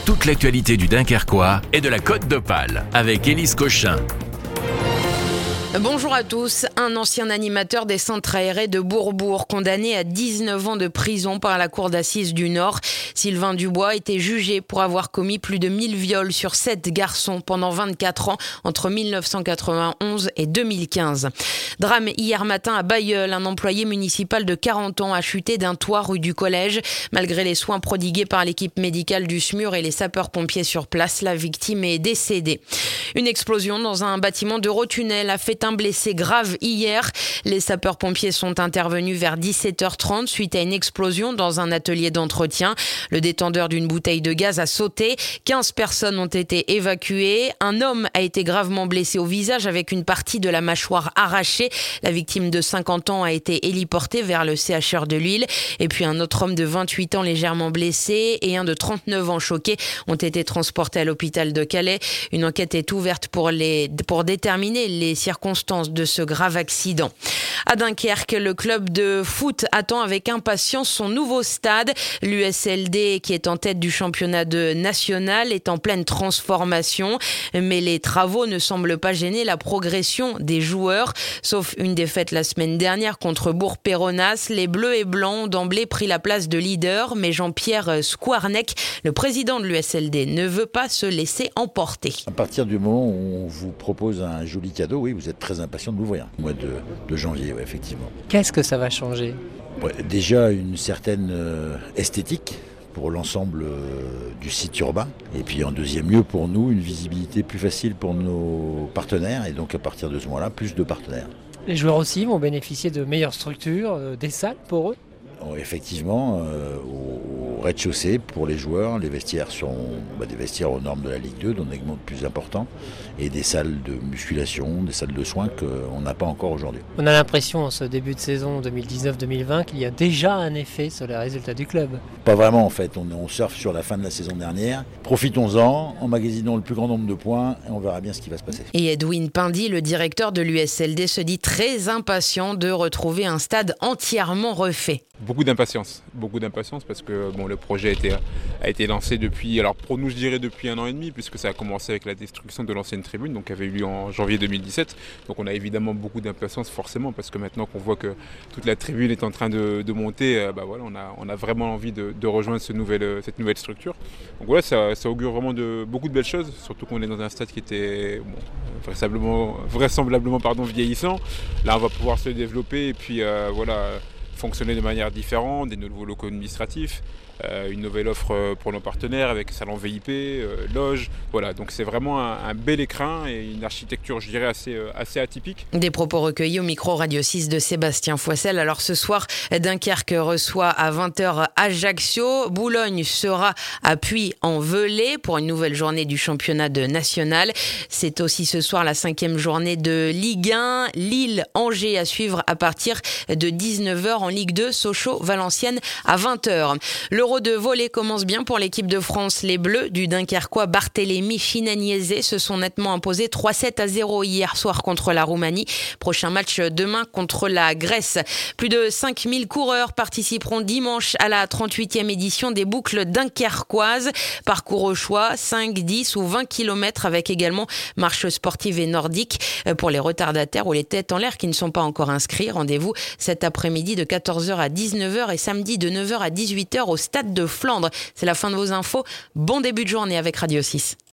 toute l'actualité du Dunkerquois et de la Côte d'Opale avec Élise Cochin. Bonjour à tous. Un ancien animateur des centres aérés de Bourbourg, condamné à 19 ans de prison par la cour d'assises du Nord. Sylvain Dubois était jugé pour avoir commis plus de 1000 viols sur 7 garçons pendant 24 ans entre 1991 et 2015. Drame hier matin à Bailleul. Un employé municipal de 40 ans a chuté d'un toit rue du Collège. Malgré les soins prodigués par l'équipe médicale du SMUR et les sapeurs-pompiers sur place, la victime est décédée. Une explosion dans un bâtiment d'Eurotunnel a fait un blessé grave hier. Les sapeurs-pompiers sont intervenus vers 17h30 suite à une explosion dans un atelier d'entretien. Le détendeur d'une bouteille de gaz a sauté. 15 personnes ont été évacuées. Un homme a été gravement blessé au visage avec une partie de la mâchoire arrachée. La victime de 50 ans a été héliportée vers le CHR de Lille. Et puis un autre homme de 28 ans légèrement blessé et un de 39 ans choqué ont été transportés à l'hôpital de Calais. Une enquête est ouverte pour déterminer les circonstances de ce grave accident. À Dunkerque, le club de foot attend avec impatience son nouveau stade. L'USLD, qui est en tête du championnat national, est en pleine transformation. Mais les travaux ne semblent pas gêner la progression des joueurs. Sauf une défaite la semaine dernière contre Bourg-Péronas, les Bleus et Blancs ont d'emblée pris la place de leader. Mais Jean-Pierre Skwarnek, le président de l'USLD, ne veut pas se laisser emporter. À partir du moment où on vous propose un joli cadeau, oui, vous êtes très impatient de l'ouvrir. Au mois de janvier, ouais, effectivement. Qu'est-ce que ça va changer ? Ouais, déjà une certaine esthétique pour l'ensemble du site urbain. Et puis en deuxième lieu, pour nous, une visibilité plus facile pour nos partenaires. Et donc à partir de ce moment-là, plus de partenaires. Les joueurs aussi vont bénéficier de meilleures structures, des salles pour eux ? Effectivement, au rez-de-chaussée, pour les joueurs, les vestiaires sont des vestiaires aux normes de la Ligue 2, donc des mondes plus importants, et des salles de musculation, des salles de soins qu'on n'a pas encore aujourd'hui. On a l'impression, en ce début de saison 2019-2020, qu'il y a déjà un effet sur les résultats du club. Pas vraiment en fait, on surfe sur la fin de la saison dernière. Profitons-en, emmagasinons le plus grand nombre de points, et on verra bien ce qui va se passer. Et Edwin Pindy, le directeur de l'USLD, se dit très impatient de retrouver un stade entièrement refait. Beaucoup d'impatience parce que le projet a été lancé depuis, alors pour nous je dirais depuis 1 an et demi, puisque ça a commencé avec la destruction de l'ancienne tribune, donc qui avait eu lieu en janvier 2017. Donc on a évidemment beaucoup d'impatience forcément, parce que maintenant qu'on voit que toute la tribune est en train de monter, on a vraiment envie de rejoindre cette nouvelle structure. Donc voilà, ça augure vraiment de beaucoup de belles choses, surtout qu'on est dans un stade qui était vraisemblablement vieillissant. Là on va pouvoir se développer et puis fonctionner de manière différente, des nouveaux locaux administratifs, une nouvelle offre pour nos partenaires avec salon VIP, loge. Voilà, donc c'est vraiment un bel écrin et une architecture, je dirais, assez atypique. Des propos recueillis au micro Radio 6 de Sébastien Foissel. Alors ce soir, Dunkerque reçoit à 20h Ajaccio. Boulogne sera à Puy-en-Velay pour une nouvelle journée du championnat national. C'est aussi ce soir la 5e journée de Ligue 1. Lille-Angers à suivre à partir de 19h. En Ligue 2, Sochaux-Valenciennes à 20h. L'Euro de volley commence bien pour l'équipe de France. Les Bleus du Dunkerquois Barthélémy Chinaniezé se sont nettement imposés 3-7-0 hier soir contre la Roumanie. Prochain match demain contre la Grèce. Plus de 5000 coureurs participeront dimanche à la 38e édition des boucles dunkerquoises. Parcours au choix, 5, 10 ou 20 km avec également marche sportive et nordique. Pour les retardataires ou les têtes en l'air qui ne sont pas encore inscrits, rendez-vous cet après-midi de 14h à 19h et samedi de 9h à 18h au Stade de Flandre. C'est la fin de vos infos. Bon début de journée avec Radio 6.